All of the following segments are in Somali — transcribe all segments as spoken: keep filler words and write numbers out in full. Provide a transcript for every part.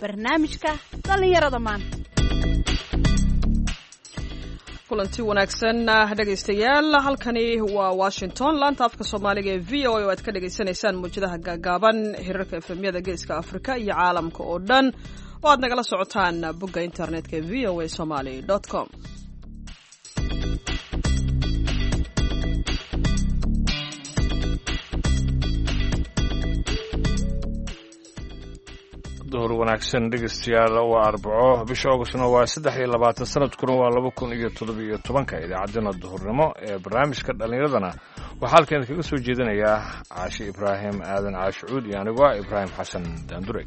barnaamijka dhallinyarada maanta. kulanti wanaagsan dhegaystayaal, halkani waa Washington, laanta afka Soomaaliga ee V O A oo aad ka dhageysanaysaan muujadaha gaagaaban, hirarka efemyada geeska Afrika iyo caalamka oo dhan, oo aad nagala socotaan bogga internetka ee v o a somali dot com. door wanaagsan dhegeystayaal, waa Arbaco bisha Augustna waa saddex iyo labaatan sanadkuna waa laba kun iyo toddoba iyo tobanka. idaacadana duhurnimo ee barnaamijka dhallinyaradana waxaa halkan kaga soo jeedinayaa Caashi Ibraahim Aadan Caashi Cuud iyo anigoo ah Ibraahim Xasan Daandure.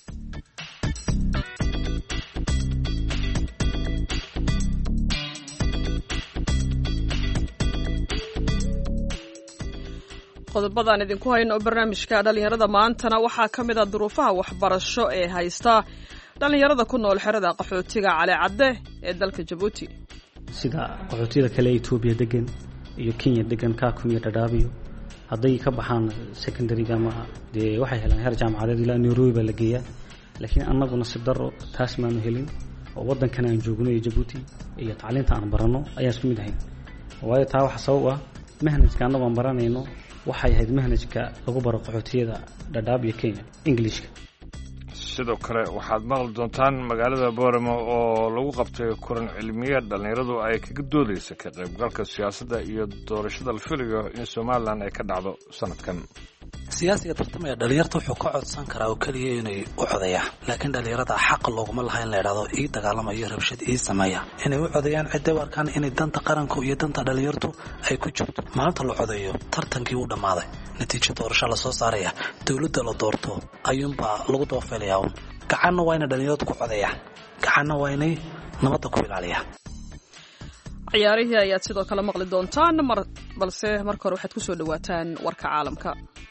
qodobadaan idinku hayno barnaamijka dhalinyarada maantana waxaa ka mid ah duruufaha waxbarasho ee haysta dhalinyarada ku nool xerada qaxootiga Cali Cadde ee dalka Djibouti, sida qaxootiyada kale ee Itoobiya degan iyo Kenya degan Kakuma iyo Dadaab. hadday ka baxaan secondary ama de waxay helaan heer jaamacadeed ilaa Nairobi la geeyaa, laakiin annaguna si daro taas maanu helin oo wadankan aan joogno ee Djibouti iyo tacliinta aan barano ayaa isku mid ahayn. waayo taa waxa sabab ah manhajka annagu aan baranayno waxay ahayd manhajka lagu baro qaxootiyada Dadaab iyo Kenya Englishka. sidoo kale waxaad maqli doontaan magaalada Boorama oo lagu qabtay kulan cilmiyeed dhalinyaradu ay kaga doodayso ka qaybgalka siyaasadda iyo doorashada la filayo in Somaliland ay ka dhacdo sanadkan. siyaasiga tartamaya dhalinyarta wuxuu ka codsan karaa oo kaliya inay u codayaan, laakiin dhalinyarada xaq looguma laha in la yiraahdo ii dagaalamayo rabshad ii sameeya. inay u codayaan cid ay arkaan inay danta qaranka iyo danta dhalinyartu ay ku jirto. maalinta la codayo tartankii uu dhamaaday, natiijo doorasho la soo saaraya, dawladda la doorto ayuunba lagu doofeelayaa. gacanna waa inay dhalinyaradu ku codayaan, gacanna waa inay nabadda ku ilaaliyaan. ciyaarihii ayaad sidoo kale maqli doontaan, mar balse marka hore waxaad ku soo dhawaataan warka caalamka.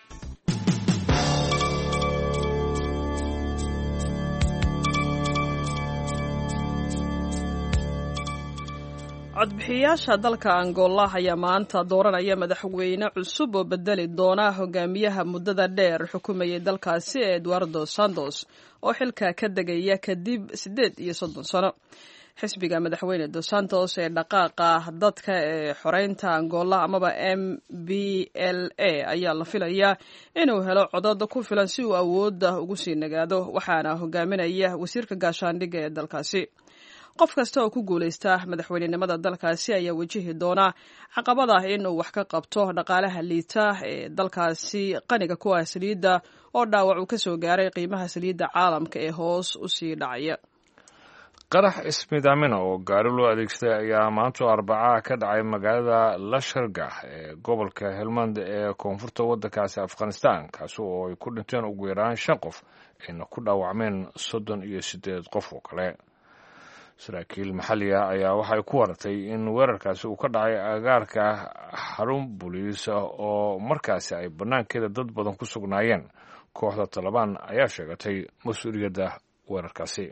codbixiyaasha dalka Angola ayaa maanta dooranaya madaxweyne cusub oo bedeli doona hogaamiyaha muddada dheer xukumayay dalkaasi Eduardo Santos oo xilka ka degaya kadib siddeed iyo soddon sano. xisbiga madaxweyne Dos Santos ee dhaqaaqa dadka ee xoreynta Angola amaba M B L A ayaa la filayaa inuu helo codad ku filan si uu awoodda ugu sii nagaado, waxaana hogaaminaya wasiirka gaashaandhigga ee dalkaasi. qof kasta oo ku guuleysta madaxweynenimada dalkaasi ayaa wajihi doona caqabada inuu wax ka qabto dhaqaalaha liita ee dalkaasi qaniga ku ah saliidda oo dhaawac uu ka soo gaaray qiimaha saliidda caalamka ee hoos u sii dhacaya. qarax ismidaamina oo gaari loo adeegsaday ayaa maanta Arbaca ka dhacay magaalada Lashargah ee gobolka Helmand ee koonfurta waddankaasi Afghanistan, kaas oo ay ku dhinteen ugu yaraan shan qof ayna ku dhaawacmeen soddon iyo siddeed qof oo kale. saraakiil maxalli ah ayaa waxay ku waratay in weerarkaasi uu ka dhacay agaarka xarun booliis oo markaasi ay bannaankeeda dad badan ku sugnaayeen. kooxda Taliban ayaa sheegatay mas-uuliyadda weerarkaasi.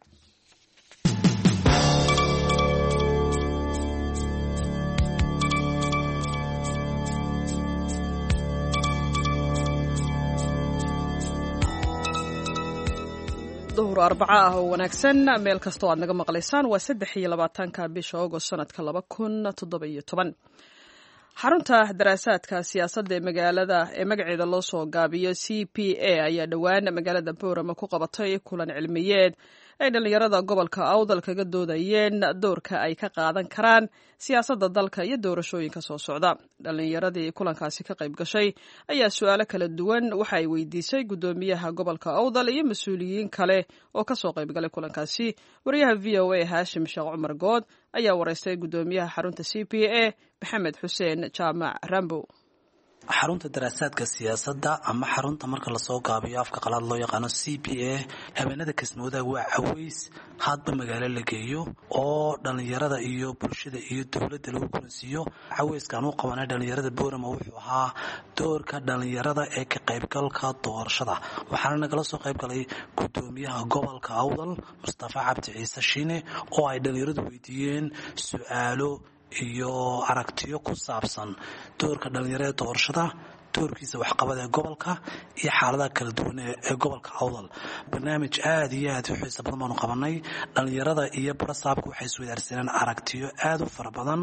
duhur Arbaca ah oo wanaagsan meel kasta oo aad naga maqlaysaan. waa saddex iyo labaatanka bisha August sanadka laba kun toddoba iyo toban. xarunta daraasaadka siyaasadda ee magaalada ee magaceeda loo soo gaabiyo C P A ayaa dhowaan magaalada Boorama ku qabatay kulan cilmiyeed ay dhalinyarada gobolka Awdal kaga doodayeen doorka ay ka qaadan karaan siyaasadda dalka iyo doorashooyinka soo socda. dhalinyaradii kulankaasi ka qayb gashay ayaa su'aalo kala duwan waxa ay weydiisay gudoomiyaha gobolka Awdal iyo mas'uuliyiin kale oo ka soo qayb galay kulankaasi. wariyaha V O A Haashim Sheekh Cumar Good ayaa wareystay gudoomiyaha xarunta C P A Maxamed Xuseen Jaamac Rambo. xarunta daraasaadka siyaasadda ama xarunta marka la soo gaabiyo afka qalaad loo yaqaano C P A habeenada kismooda waa caways hadba magaalo la geeyo oo dhalinyarada iyo bulshada iyo dawladda lagu kulansiiyo. cawayskan uu qabanay dhalinyarada Boorama wuxuu ahaa doorka dhalinyarada ee ka qaybgalka doorashada, waxaana nagala soo qayb galay gudoomiyaha gobolka Awdal Mustafa Cabdi Ciise Shiine oo ay dhalinyaradu weydiiyeen su'aalo iyo aragtiyo ku saabsan doorka dhalinyarada doorashada doorkiisa waxqabad ee gobolka iyo xaaladaha kala duwan ee gobolka awdal. barnaamij aad iyo aad u xiiso badan baanu qabanay. dhallinyarada iyo barasaabka waxay iswadaarsaneen aragtiyo aad u fara badan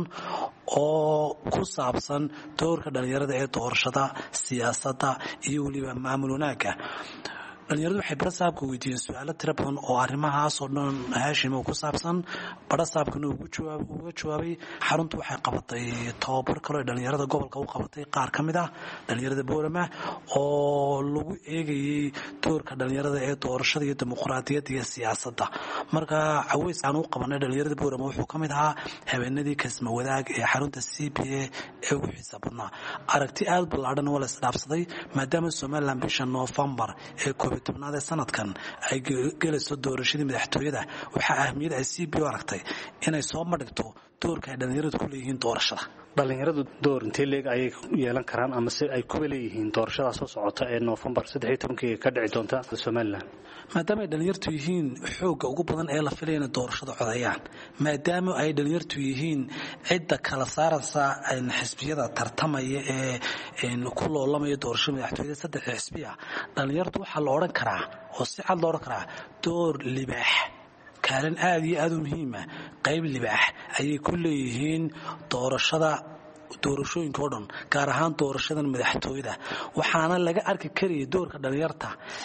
oo ku saabsan doorka dhallinyarada ee doorashada, siyaasadda iyo weliba maamul wanaagga. dhalinyaradu waxay barasaabka weydiiyeen su-aalo tiro badan oo arrimahaasoo dhan haashim oo ku saabsan. barasaabkana uga jawaabay. xaruntu waxay qabatay tababar kaloo dhalinyarada gobolka u qabatay qaar ka mid ah dhalinyarada boorama oo lagu eegayay doorka dhalinyarada ee doorashada iyo dimuqraadiyadda iyo siyaasadda. marka caweys aan u qabanay dhalinyarada boorama wuxuu ka mid ahaa habeenadii kasma wadaag ee xarunta c b a ee ugu xiisa badnaa. aragti aad ballaadhan waa la isdhaafsaday maadaama somalilan bisha noofembar ee tobnaad ee sanadkan ay gelayso doorashadii madaxtooyada. waxaa ahmiyad ay c b o aragtay inay soo madhigto doorka ay dhallinyaradu ku leeyihiin doorashada. dhallinyaradu door intee leeg ayay yeelan karaan ama se ay kuba leeyihiin doorashada soo socota ee noofembar saddex iyo tobankii ka dhici doonta somalilan? maadaama ay dhallinyartu yihiin xoogga ugu badan ee la filaya inay doorashada codayaan, maadaama ay dhallinyartu yihiin cidda kala saaraysa xisbiyada tartamaya ee ku loolamaya doorashada madaxtooyada saddexda xisbiya, dhallinyartu waxaa la odhan karaa oo si cad loo odhan karaa door libaax, kaalin aad iyo aad u muhiima, qayb libaax ayay ku leeyihiin doorashada doorashooyinka oo dhan, gaar ahaan doorashadan madaxtooyada. waxaana laga arki karayay doorka dhalinyarta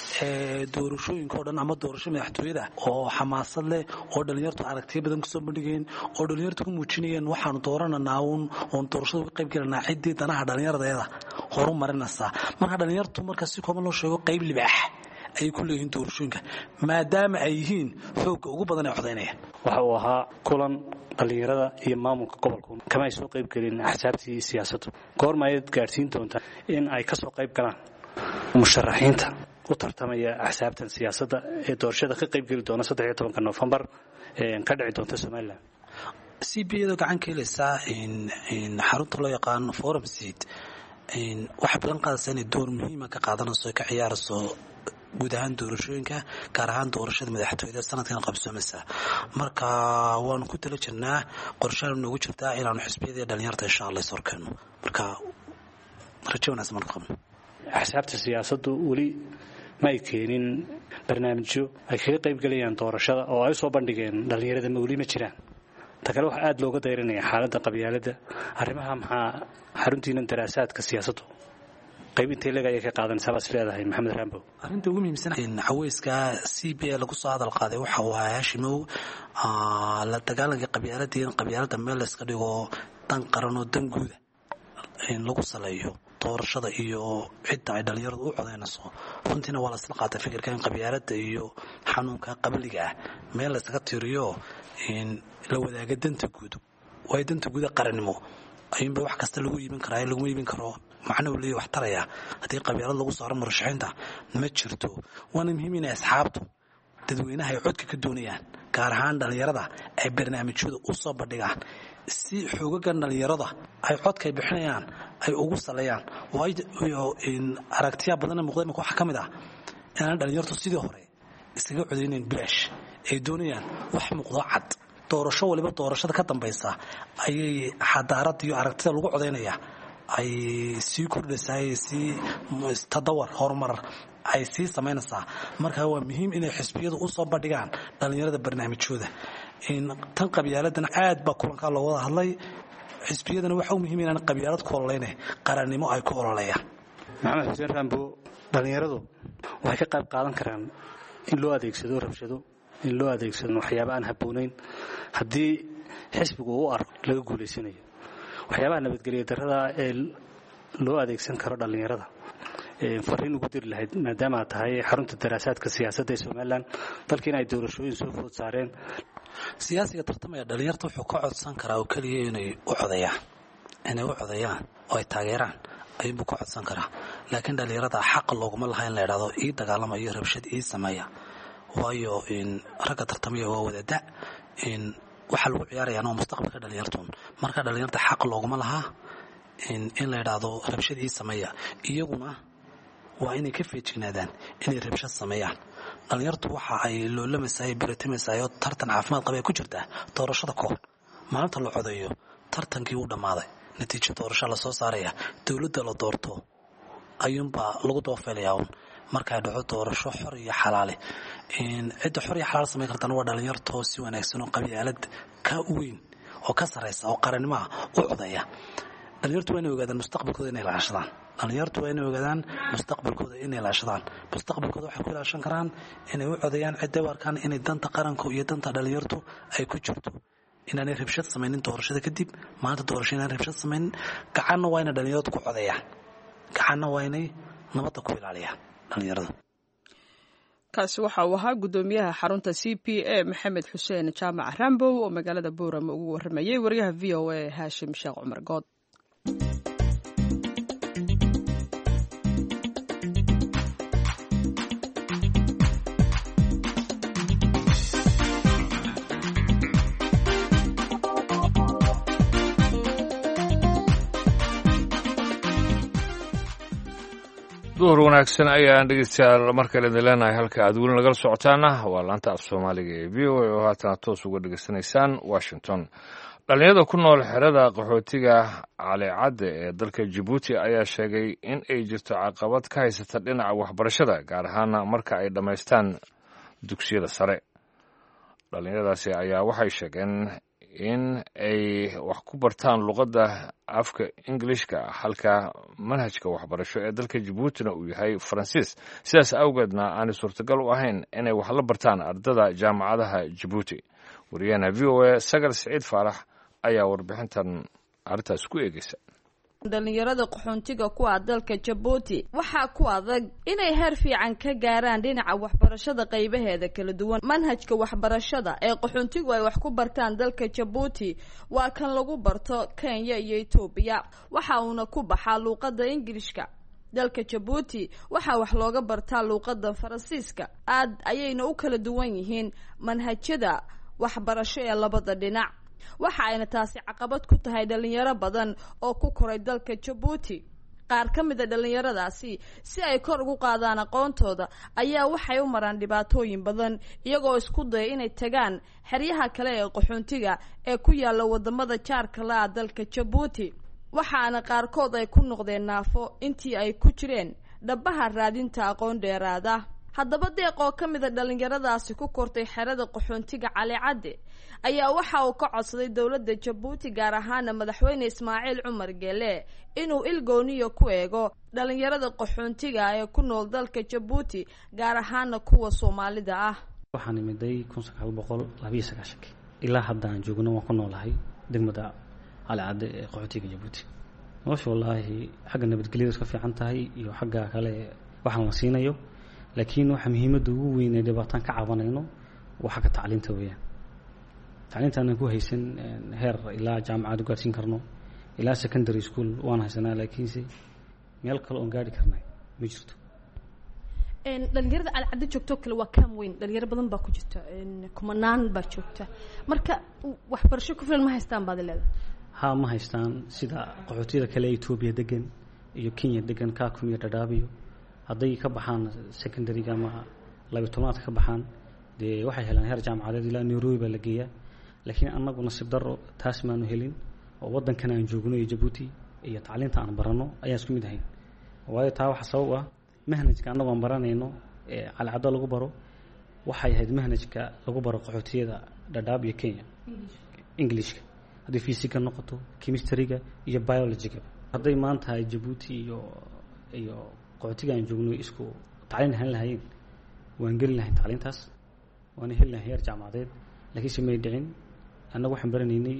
ee doorashooyinka oo dhan ama doorasho madaxtooyada oo xamaasad leh, oo dhalinyartu aragtiyo badan kusoo bandhigeen, oo dhalinyartu ku muujinayeen waxaanu doorananaa uun oon doorashada uga qayb galanaa ciddii danaha dhallinyaradeeda horu marinaysaa. marka dhalinyartu marka si kooban loo sheego qayb libaax ayay ku leeyihiin doorashooyinka maadaama ay yihiin xoogga ugu badan ee codaynaya. waxa uu ahaa kulan dhallinyarada iyo maamulka gobolku kama ay soo qayb gelin axsaabtii siyaasaddu. goorma ayaad gaadhsiin doontaa in ay ka soo qayb galaan musharaxiinta u tartamaya axsaabtan siyaasadda ee doorashada ka qayb geli doona saddex iyo tobanka noofembar ee ka dhici doonta somalilan? c b a gacan ka helaysaa xarunta loo yaqaano forum seat waxay balan qaadaysaa inay door muhiima ka qaadanayso ka ciyaarayso guud ahaan doorashooyinka, gaar ahaan doorashada madaxtooyada sanadkan qabsoomaysa. marka waanu ku tala jirnaa, qorshaanu noogu jirtaa inaanu xisbiyada iyo dhalinyarta insha allah is horkeeno. marka rajo wanaagsan marka qabno. axsaabta siyaasaddu weli ma ay keenin barnaamijyo ay kaga qayb galayaan doorashada oo ay soo bandhigeen dhalinyarada ma weli ma jiraan. ta kale waxaa aada looga dayranaya xaaladda qabyaaladda. arrimaha maxaa xaruntiinan daraasaadka siyaasaddu qayb intee leeg ayay ka qaadanaysaa baad is leedahay maxamed raambow? arrinta ugu muhiimsan caweyska c b a lagu soo hadal qaaday waxa uu ahaa haashimow la dagaalanka qabyaaladda in qabyaaladda meel layska dhigo dan qaran oo dan guuda lagu saleeyo doorashada iyo cidda ay dhalinyaradu u codaynayso. runtiina waa la isla qaatay fikirka in qabyaaladda iyo xanuunka qabliga ah meel laysaga tiriyo la wadaaga danta guud. waayo danta guuda qarannimo ayuunba wax kasta lagu iibin karaa, laguma iibin karo macna uu leeyahay wax taraya haddii qabyaalad lagu saaro murashaxiinta ma jirto. waana muhiim inay asxaabtu dadweynaha ay codka ka doonayaan, gaar ahaan dhalinyarada, ay barnaamijyada u soo bandhigaan si xoogagan dhalinyarada ay codka ay bixinayaan ay ugu saleeyaan. waayo aragtiya badan muuqda imika waxaa ka mid ah inaan dhalinyartu sidii hore iskaga codaynayn bilaash, ay doonayaan wax muuqdo cad. doorasho waliba doorashada ka dambaysa ayay xadaarada iyo aragtida lagu codaynaya ay sii kordhaysaa, sii tadawar horumar ay sii samaynaysaa. marka waa muhiim inay xisbiyadu u soo bandhigaan dhalinyarada barnaamijyooda. tan qabyaaladana aad baa kulankaa loo wada hadlay. xisbiyadana waxa u muhiim inaan qabyaalad ku ololayna qarannimo ay ku ololayaan. maxamed xuseen raambo, dhalinyaradu waxay ka qayb qaadan karaan in loo adeegsado rabshado, in loo adeegsado waxyaaba aan habboonayn haddii xisbigu u arko laga guulaysanayo. waxyaabaha nabadgelya darrada ee loo adeegsan karo dhallinyarada fariin ugu diri lahayd maadaama aad tahay xarunta daraasaadka siyaasadda ee somalilan, dalka in ay doorashooyin soo food saareen. siyaasiga tartamaya dhalinyarta wuxuu ka codsan karaa oo keliya inay u codayaan inay u codayaan oo ay taageeraan ayuunbuu ka codsan karaa. laakiin dhalinyarada xaqa looguma laha in la idhahdo ii dagaalamayo rabshad ii sameeya. waayo ragga tartamaya waa wadada waxaa lagu ciyaarayaan oo mustaqbalka dhalinyartun. marka dhalinyarta xaq looguma lahaa in la idhaahdo rabshad ii sameeya. iyaguna waa inay ka feejignaadaan inay rabshad sameeyaan. dhalinyartu waxa ay loolamaysaa baratimaysaa oo tartan caafimaad qaba ku jirtaa doorashada kahor. maalinta la codeeyo tartankii wuu dhammaaday, natiijo doorasho la soo saaraya, dowladda la doorto ayuunbaa lagu dabafeelayaa un markay dhaco doorasho xor iyo xalaale cidda xor iyo xalaal samayn kartana waa dhalinyartoo si wanaagsan oo qabyaalad ka weyn oo ka sarraysa oo qarannimaha u codaya. dhalinyartu waa inay ogaadaan mustaqbalkooda inay ilaashadaan dhalinyartu waa inay ogaadaan mustaqbalkooda inay ilaashadaan mustaqbalkooda waxay ku ilaashan karaan inay u codayaan cidday u arkaan inay danta qaranka iyo danta dhalinyartu ay ku jirto, inaanay rabshad samaynin doorashada kadib maalinta doorasho inaan rabshad samaynin. gacanna waa inay dhalinyaradu ku codayaan, gacanna waa inay nabadda ku ilaaliyaan dhalinyarada. kaasi waxa uu ahaa guddoomiyaha xarunta c p a maxamed xuseen jaamac rambow oo magaalada boorama ugu waramayay wariyaha v o a haashim sheekh cumar good. duhur wanaagsan ayaan dhegeystayaal markale idin leenahay. halka aad weli nagala socotaana waa laanta af soomaaliga ee v o a oo haatana toos uga dhegeysanaysaan washington. dhalinyarada ku nool xerada qaxootiga caleecadde ee dalka jabuuti ayaa sheegay in ay jirto caqabad ka haysata dhinaca waxbarashada, gaar ahaana marka ay dhammaystaan dugsiyada sare. dhalinyaradaasi ayaa waxay sheegeen in ay wax ku bartaan luqadda afka ingilishka halka manhajka waxbarasho ee dalka jabuutina uu yahay faransiis, sidaas awgeedna aanay suurtagal u ahayn inay wax la bartaan ardada jaamacadaha jabuuti. wariyahana v o a sagal siciid faarax ayaa warbixintan arrintaas ku eegeysa. dhalinyarada qaxoontiga ku ah dalka jabuuti waxaa ku adag inay heer fiican ka gaaraan dhinaca waxbarashada qaybaheeda kala duwan. manhajka waxbarashada ee qaxoontigu ay wax ku bartaan dalka jabuuti waa kan lagu barto kenya iyo etoobiya, waxa uuna ku baxaa luuqadda ingilishka. dalka jabuuti waxaa wax looga bartaa luuqadda faransiiska. aad ayayna u kala duwan yihiin manhajyada waxbarasho ee labada dhinac, waxa ayna taasi caqabad ku tahay dhalinyaro badan oo ku koray dalka jabuuti. qaar ka mid a dhalinyaradaasi si ay kor ugu qaadaan aqoontooda ayaa waxay u maraan dhibaatooyin badan, iyagoo isku daya inay tagaan xeryaha kale ee qaxoontiga ee ku yaalla wadamada jaarka la-a dalka jabuuti, waxaana qaarkood ay ku noqdeen naafo intii ay ku jireen dhabaha raadinta aqoon dheeraada. haddaba deeq oo ka mid a dhalinyaradaasi ku kortay xerada qaxoontiga caleecadde ayaa waxa uu ka codsaday dowladda jabuuti, gaar ahaana madaxweyne ismaaciil cumar geele, inuu il gooniya ku eego dhalinyarada qaxoontiga ee ku nool dalka jabuuti, gaar ahaana kuwa soomaalida ah. waxaan imiday kun sagaal boqol labiyo sagaashankii ilaa hadda aan joogno waan ku noolahay degmada caleecadde ee qaxootiga jabuuti. nolosha wallaahi xagga nabadgelyada iska fiican tahay iyo xagga kale waxaan la siinayo, laakiin waxa muhiimadda ugu weyn ee dhibaataan ka cabanayno waa xagga tacliinta weeyaan. tacliinta aanan ku haysan heer ilaa jaamacad u gaadhsiin karno, ilaa secondary school waan haysanaa, laakiinse meel kale oon gaadhi karnay ma jirto. dhalinyarada caleecadde joogtoo kale waa kaam weyn, dhalinyaro badan baa ku jirta, kumanaan baa joogta, marka waxbarasho ku filan ma haystaan baad leedahay? ha ma haystaan sida qaxootiyada kale etoobiya degan iyo kenya degan, kaakum iyo dhadhaabiyo hadday ka baxaan secondaryga ama labiyo tobnaadka ka baxaan dee waxay helaan heer jaamacadeed ilaa nairobi baa la geeyaa. laakiin annagu nasiib darro taas maanu helin, oo waddankan aan joogno iyo jabuuti iyo tacliinta aan baranno ayaan isku mid ahayn. waayo taa waxa sabab ah manhajka annagu aan baranayno ee caleecaddo lagu baro waxay ahayd manhajka lagu baro qaxootiyada dhadhaab iyo kenya ingilishka, haddii physica noqoto, chemistryga iyo biologyga. hadday maanta jabuuti iyo iyo qaxootiga aan joogno isku tacliin ahaan lahayn waan geli lahayn tacliintaas, waana heli lahayn heer jaamacadeed, laakiinse may dhicin. annagu waxaan baranaynay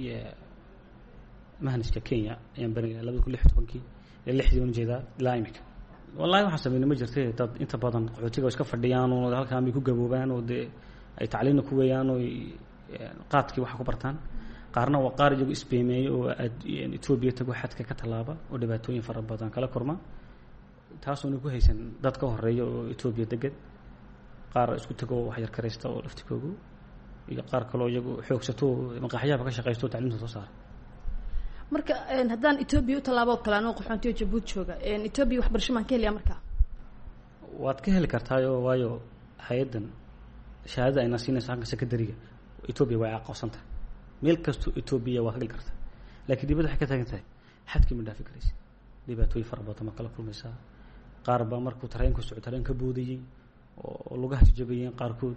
manhajka kenya ayaan baranayay labada kun lix iyo tobankii ee lixdii aan jeedaa ilaa imika. wallahi waxaan sameynay ma jirtay dad inta badan qaxootiga oo iska fadhiyaan oo halkaan bay ku gaboobaan oo dee ay tacliinna ku weeyaan oo qaadkii waxa ku bartaan. qaarna waa qaar iyagu isbeemeeyo oo etoobiya tago xadka ka tallaaba oo dhibaatooyin fara badan kala korma, taasuna ku haysan dad ka horeeya oo etoobiya degan. qaar isku tago wax yar karaysta oo laftikoogu, iyo qaar kaloo iyagu xoogsato maqaaxyaha ka shaqaysto tacliinta soo saara. marka haddaan etoobiya u tallaabo kale anoo qaxoontiga jabuuti jooga, etoobiya waxbarasho maan ka helayaa markaa? waad ka heli kartaayo, waayo hay-addan shahaadada ayna siinaysa xagga secondariga etoobiya way aqoonsantahay. meel kastoo etoobiya waad ka geli kartaa, laakiin dibadda waxay ka taagan tahay xadkii ma dhaafi karaysa, dhibaatooyin fara badan ma kala kulmaysaa. qaar baa markuu tareenku socdo tareen ka boodayey oo lugaha jajabayeen qaarkood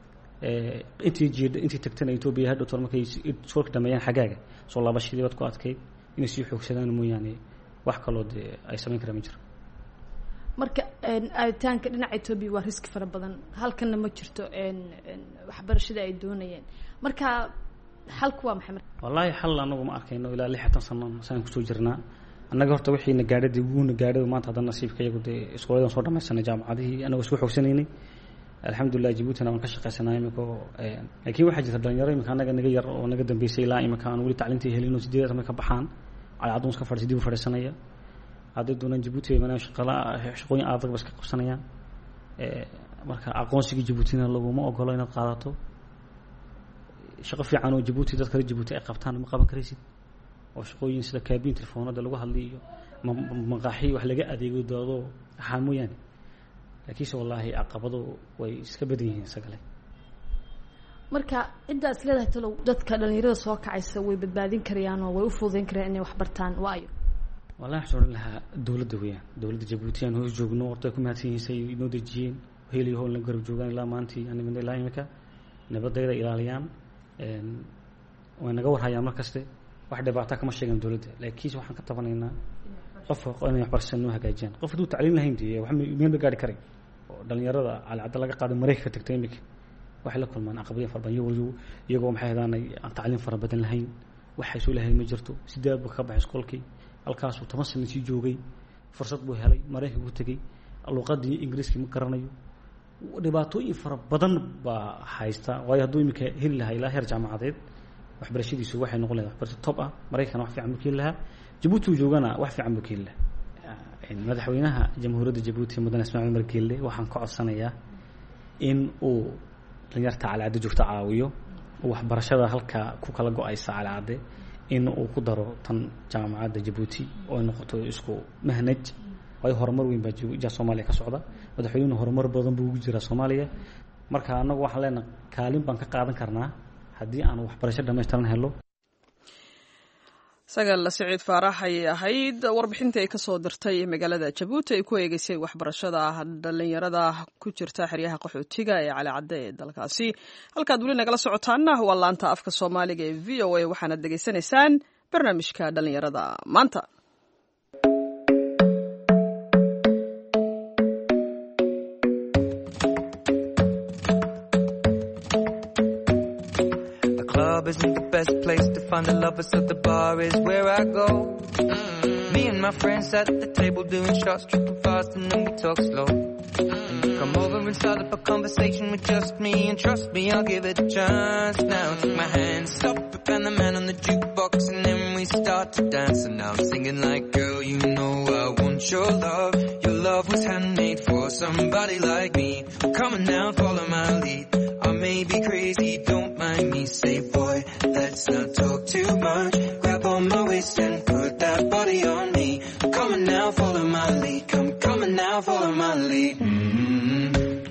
intii jiidha intii tagtana Ethiopia hadda toor markay soo dhameeyaan xagaaga soo laabashadii wad ku adkay inay sii xoogsadaan mooyaane wax kale oo ay sameyn karaan ma jiro marka aaditaanka dhinaca Ethiopia waa risk fara badan halkana ma jirto een waxbarashada ay doonayeen marka xalku waa maxay wallahi xal anagu ma arkayno ilaa lixdan sano saan ku soo jirnaa annaga horta wixii na gaadhay uuna gaadhay maanta hadan nasiibkaygu de iskooladan soo dhamaysanay jaamacadii anagu isku xoogsanayni alxamdulillah Djibouti aan ka shaqeysanahay imiko ee laakiin waxa jirta dhalinyaro imika anaga naga yar oo naga dambeysay ilaa imika aan wali tacliintii helino sideed marka baxaan ay adoon iska fadhiisay dib u fadhiisanaya haday doonaan Djibouti ay manaa shaqala shaqooyin adag bas ka qabsanayaan ee marka aqoonsiga Djiboutina laguma ogolo inaad qaadato shaqo fiican oo Djibouti dadka Djibouti ay qabtaan ma qaban karaysid oo shaqooyin sida kaabin telefoonada lagu hadlayo maqaaxi wax laga adeego doodo xaamuyaan laakiin wallahi aqabado way iska badan yihiin sagale marka intaas leedahay talo dadka dhalinyarada soo kacaysa way badbaadin karayaan oo way u fududeyn karaan inay wax bartaan waayo wallahi xuseen laha dawladda weeyaan dawladda Djibouti aan hoos joogno horta ku mahadsanyihiin inoo dejiyeen heelay hool la garab joogaan ilaa maantii aan nimid ilaa imika nabadayda ilaaliyaan een way naga warhayaan markaste wax dhibaato kama sheegan dawladda laakiin waxaan ka tabanaynaa qof inay wax barashada hagaajiyaan qof uu tacliin lahayn diye wax meel gaari karay oo dhalinyarada calcada laga qaado Mareykanka tagtay imika wax la kulmaan aqabada farban iyagoo iyagoo maxay hadaanay aan tacliin fara badan lahayn waxay soo lahayn ma jirto sideed buu ka baxay iskoolkii halkaas uu toban sano sii joogay fursad buu helay Mareykanka uu tagay luqadii Ingiriiska ma garanayo dhibaatooyin fara badan baa haysta way haduu imika heli lahaa ilaa heer jaamacadeed waxbarashadiisu waxay noqon lahayd waxbarasho top ah Mareykan wax fiican buu keen lahaa Djibouti joogana wax fiican buu keen lahaa in madaxweynaha jamhuuriyadda Djibouti Mudane Ismaaciil Umar Geelle waxaan ka codsanayaa in uu dhalinyarta calaamad joogto caawiyo waxbarashada halka ku kala go'aysa calaamad in uu ku daro tan jaamacadda Djibouti oo noqoto isku mahnaj way horumar weyn baa jooga Soomaaliya ka socda madaxweynuhu horumar badan buu ugu jiraa Soomaaliya marka anagu waxaan leenahay kaalin baan ka qaadan karnaa haddii aan waxbarasho dhameystiran helo sagal Saciid Faarax ay ahayd warbixintii ay ka soo dirtay magaalada Djibouti ay ku eegaysay waxbarashada dhalinyarada ku jirta xiriyaha qaxootiga ee Cali Cadde ee dalkaasi halkaad wali nagala socotaana waa laanta afka Soomaaliga ee V O A waxaana dhageysanaysaan barnaamijka dhalinyarada maanta isn't the best place to find the lovers, so the bar is where I go. Mm-hmm. Me and my friends at the table doing shots, tripping fast, and then we talk slow. Mm-hmm. And you come over and start up a conversation with just me, and trust me, I'll give it a chance. Now take my hand, stop it, and the man on the jukebox, and then we start to dance. And now I'm singing like, girl, you know I want your love. Your love was handmade for somebody like me. Come on now, follow my lead. I may be crazy, don't mind me. Say, boy, let's not talk too much. Grab on my waist and put that body on me. Come on now, follow my lead. Come, come on now, follow my lead. Mm-hmm.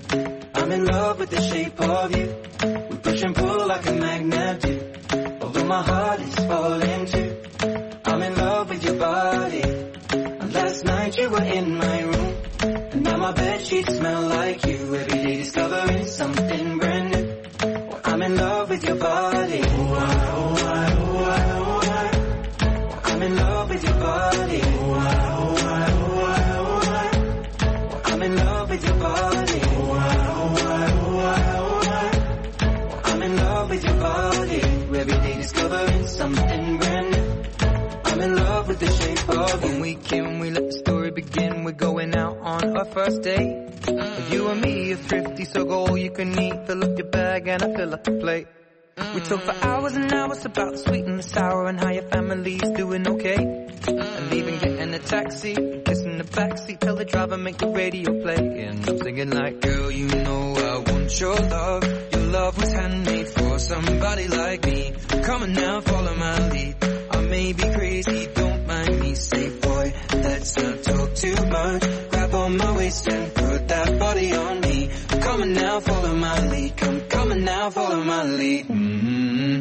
I'm in love with the shape of you. We push and pull like a magnet do. Although my heart is falling too. I'm in love with your body. And last night you were in my room. And now my bedsheets smell like you. Every day discovering something brand new. Well, I'm in love with your body. Oh, I, oh, I, oh, I, oh, I. Well, I'm in love with your body. Oh, I, oh, I, oh, I, oh, I. Well, I'm in love with your body. Oh, I, oh, I, oh, I, oh, I. Well, I'm in love with your body. Every day discovering something brand new. I'm in love with the shape of you. When we can, we let the story begin. We're going out on our first date. Mm. You and me are thrifty, so go all you can eat. Fill up your bag and I fill up the plate. Mm. We talk for hours and hours about the sweet and the sour and how your family's doing okay. Mm. And even getting a taxi, kissing the backseat, tell the driver make the radio play. And I'm singing like, girl, you know I want your love. Your love was handmade for somebody like me. Come on now, follow my lead. I may be crazy, don't mind me. Say, boy, let's not talk too much. Grab on my waist and put that body on me. Come on now, follow my lead. Come, come on now, follow my lead. Mm-hmm.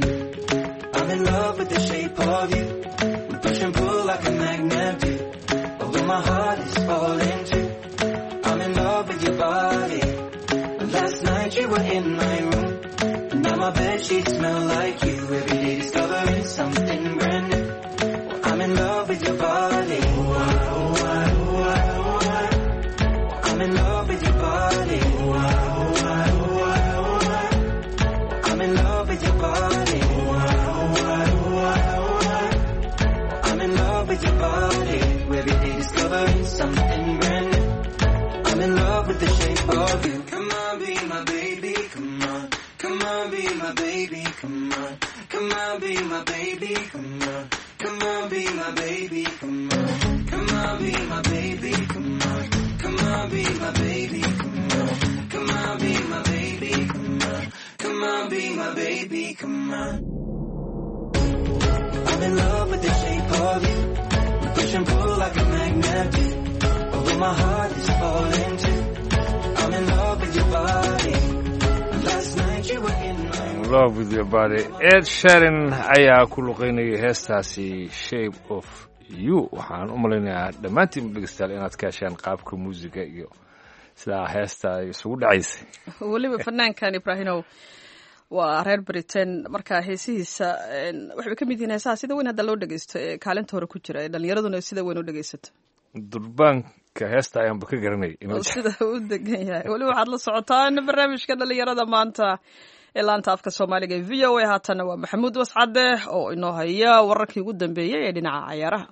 I'm in love with the shape of you. We push and pull like a magnet do. Although my heart is falling too. were in my room. And now my bedsheets smell like you. Every day discovering something brand new. Well, I'm in love with your body. Ooh, ah, ooh, ah, ooh, ah, ooh, ah. Well, I'm in love with your body. Ooh, ah, ooh, ah, ooh, ah, ooh, ah. Well, I'm in love with your body. Ooh, ah, ooh, ah, ooh, ah, ooh, ah. Well, I'm in love with your body. Every day discovering something brand new. I'm in love with the shape of you. Come on, be my baby, come on. Come on, be my baby, come on. Come on, be my baby, come on. Come on, be my baby, come on. Come on, be my baby, come on. Come on, be my baby, come on. Come on, be my baby, come on. Come on, be my baby, come on. I'm in love with the shape of you. We push and pull like a magnet do. Although my heart is falling too. I'm in love with your body. Last night you were in my love with your body. Ed Sheeran ayaa ku luqeynayay heestaasi Shape of You. waxaan u maleynayaa dhammaantiin dhegeystayaal inaad ka hesheen qaabka muusiga iyo sida heesta ay isugu dhacaysay. weliba fanaankan Ibraahimow waa reer Britain marka heesihiisa waxay ka mid yihiin heesaha sida weyn hadda loo dhageysto ee kaalinta hore ku jira ee dhalinyaraduna sida weyn u dhageysato. durbaanka heesta ayaan ba ka garanay inuu sida u degan yahay. weliba waxaad la socotaan barnaamijka dhalinyarada maanta ee laanta afka Soomaaliga V O A. haatana waa Maxamuud Wascade oo inoo haya wararkii ugu dambeeyay ee dhinaca ciyaaraha.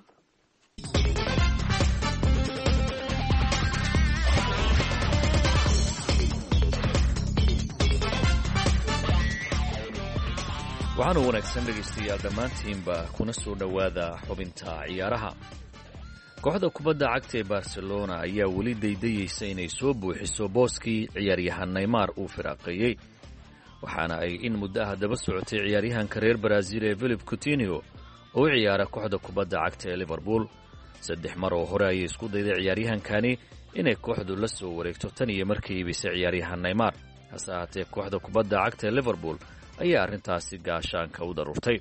waxaana wanaagsan dhegaystayaal dhammaantiinba kuna soo dhowaada xubinta ciyaaraha. kooxda kubadda cagta ee Barcelona ayaa weli daydayeysa inay soo buuxiso booskii ciyaaryahan Neymar uu firaaqeeyey, waxaana ay in muddo ah daba socotay ciyaaryahanka reer Brazil ee Philippe Coutinho oo u ciyaara kooxda kubadda cagta ee Liverpool. saddex mar oo hore ayay isku dayday ciyaaryahankani inay kooxdu la soo wareegto tan iyo markii iibisay ciyaaryahan Neymar, hase ahaatee kooxda kubadda cagta ee Liverpool ayaa arrintaasi gaashaanka u daruurtay.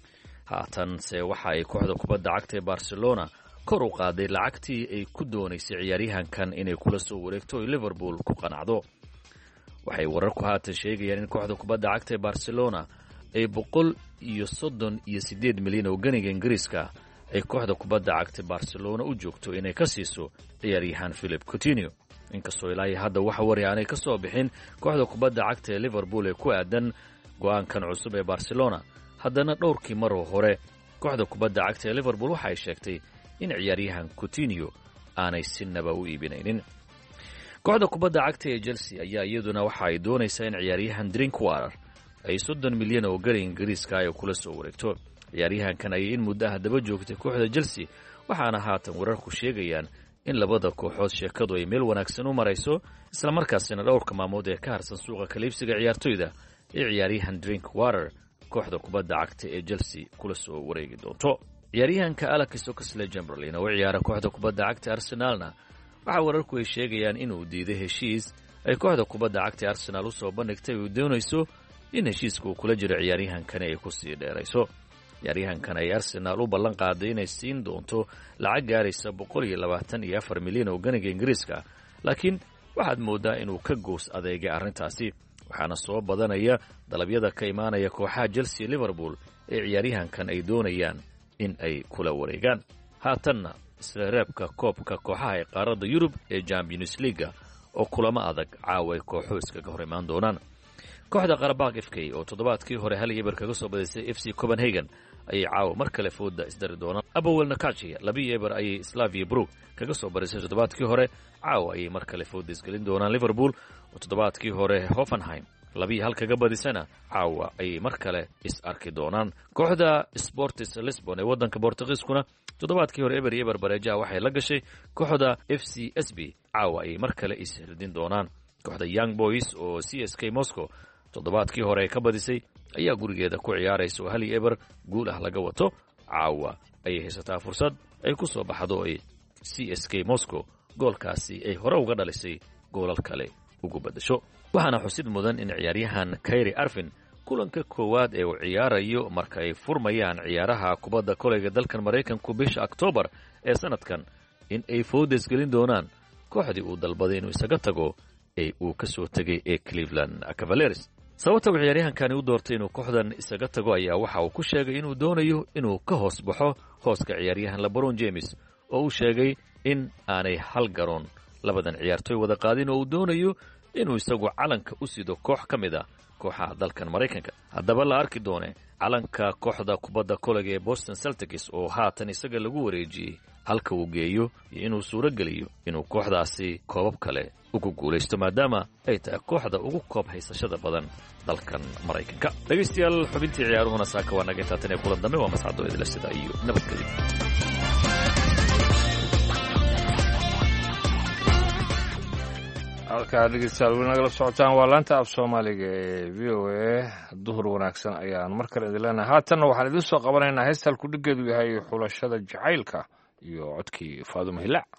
haatanse waxa ay kooxda kubadda cagta ee Barcelona kor u qaaday lacagtii ay ku doonaysay ciyaaryahankan inay kula soo wareegto oo Liverpool ku qanacdo. waxay wararku haatan sheegayaan in kooxda kubadda cagta ee Barcelona ay boqol iyo soddon iyo siddeed milyan oo ganiga Ingiriiska ay kooxda kubadda cagta Barcelona u joogto inay ka siiso ciyaaryahan Philippe Coutinho. inkastoo ilaa hadda waxa wari aanay ka soo bixin kooxda kubadda cagta ee Liverpool ee ku aadan go'aankan cusub ee Barcelona, haddana dhowrkii mar oo hore kooxda kubadda cagta ee Liverpool waxa ay sheegtay in ciyaaryahan Coutinho aanay sinaba u iibinaynin. kooxda kubadda cagta ee Chelsea ayaa iyaduna waxa ay doonaysaa in ciyaaryahan Drinkwater ay soddon milyan oo gali Ingiriiska ay kula soo wareegto. ciyaaryahankan ay in muddo ah daba joogtay kooxda Chelsea, waxaana haatan wararku sheegayaan in labada kooxood sheekadu ay meel wanaagsan u marayso, isla markaasina dhowrka maamood ee ka harsan suuqa kaliibsiga ciyaartoyda ee ciyaaryahan Drinkwater kooxda kubadda cagta ee Chelsea kula soo wareegi doonto. ciyaaryahanka Alex Oxlade-Chamberlain oo ciyaara kooxda kubadda cagta Arsenalna waxa wararku ay sheegayaan inuu diiday heshiis ay kooxda kubadda cagta Arsenal u soo bandhigtay oo doonayso in heshiiska uu kula jiro ciyaaryahankan ay ku sii dheerayso. ciyaaryahankan ay Arsenal u ballan qaaday inay siin doonto lacag gaaraysa boqol iyo labaatan iyo afar milyan oo ganiga Ingiriiska, laakiin waxaad moodaa inuu ka goos adeegay arrintaasi, waxaana soo badanaya dalabyada ka imaanaya kooxaha Chelsea iyo Liverpool ee ciyaaryahankan ay doonayaan in ay kula wareegaan. haatanna isla reebka koobka kooxaha ee qaaradda Yurub ee Champions League oo kulamo adag caawa ay kooxuhu iskaga hor imaan doonaan. kooxda Qarabag F K oo toddobaadkii hore hal eber kaga soo badisay F C Copenhagen ayay caawa mar kale fooda isdari doonaan. Abowel Nakachi laba eber ayay Slavia Prague kaga soo badisay toddobaadkii hore, caawa ayay mar kale fooda isgelin doonaan. Liverpool oo toddobaadkii hore Hoffenheim labii hal kaga badisana caawa ayay mar kale is arki doonaan. kooxda Sporting Lisbon ee waddanka Boortaqiiskuna toddobaadkii hore eber eber bareejaha waxay la gashay kooxda F C S B, caawa ayay mar kale is hirdin doonaan. kooxda Young Boys oo C S K Moscow toddobaadkii hore ay ka badisay ayaa gurigeeda ku ciyaaraysa oo hal eber guul ah laga wato. caawa ayay haysataa fursad ay ku soo baxdo ay C S K Moscow goolkaasi ay hore uga dhalisay goolal kale ugu badasho. waxaana xusid mudan in ciyaaryahan Kyrie Irving kulanka koowaad ee uu ciyaarayo marka ay furmayaan ciyaaraha kubadda koleyga dalkan Mareykanku bisha October ee sanadkan in ay foodes gelin doonaan kooxdii uu dalbaday inuu isaga tago ee uu ka soo tegay ee Cleveland Cavaliers. sababta uu ciyaaryahankani u doortay inuu kooxdan isaga tago ayaa waxa uu ku sheegay inuu doonayo inuu ka hoos baxo hooska ciyaaryahan LeBron James oo uu sheegay in aanay hal garoon labadan ciyaartoy wada qaadin oo uu doonayo inuu isagu calanka u sido koox ka mid ah kooxaha dalkan Mareykanka. haddaba la arki doone calanka kooxda kubadda kolayga ee Boston Celtics oo haatan isaga lagu wareejiyey halka uu geeyo iyo inuu suuro geliyo inuu kooxdaasi koobab kale ugu guulaysto maadaama ay tahay kooxda ugu koob haysashada badan dalkan Mareykanka. dhegaystayaal xubintii ciyaaruhuna saaka waa naga intaa tan ee kulan dambe waa mascado idila sida iyo nabadgelyo. halkaa dhegeystayaal weli nagala socotaan waa laanta af soomaaliga ee v o a. duhur wanaagsan ayaan mar kale idin leenahay. haatanna waxaan idin soo qabanaynaa heesta halku dhigeedu yahay xulashada jacaylka iyo codkii Faadumo Hilaac.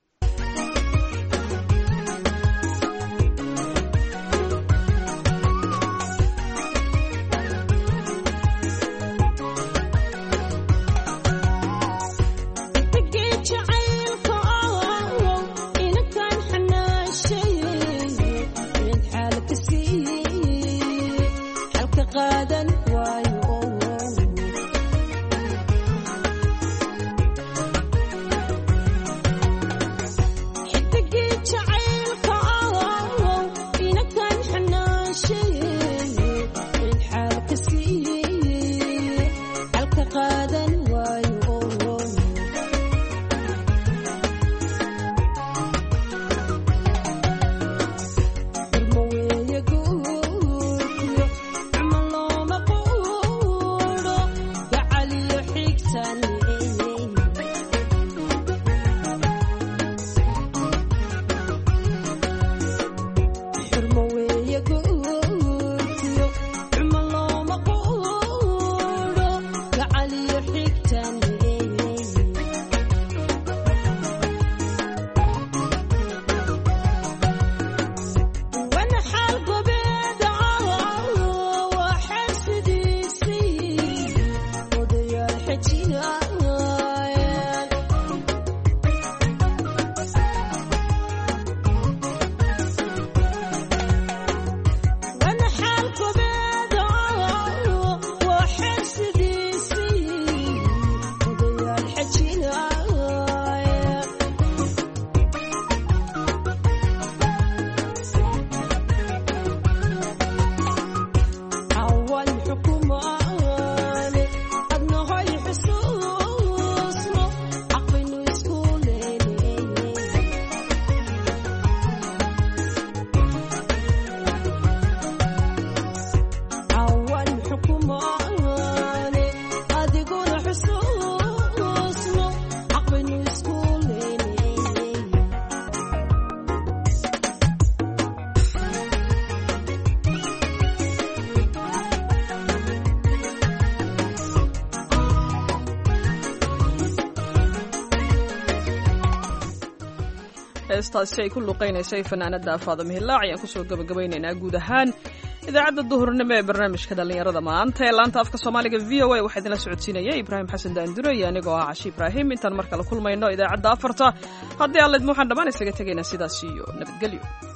heestaasi ay ku luqaynaysay fanaanada Faadumo Hilaac ayaan kusoo gabagabaynaynaa guud ahaan idaacadda duhurnimo ee barnaamijka dhalinyarada maanta ee laanta afka Soomaaliga V O A. waxaa idinla socodsiinaya Ibraahim Xasan Daandure iyo anigoo ah Cashi Ibraahim. intaan mar kale kulmayno idaacadda afarta haddii alla idmo waxaan dhammaan isaga tegaynaa sidaas iyo nabadgelyo.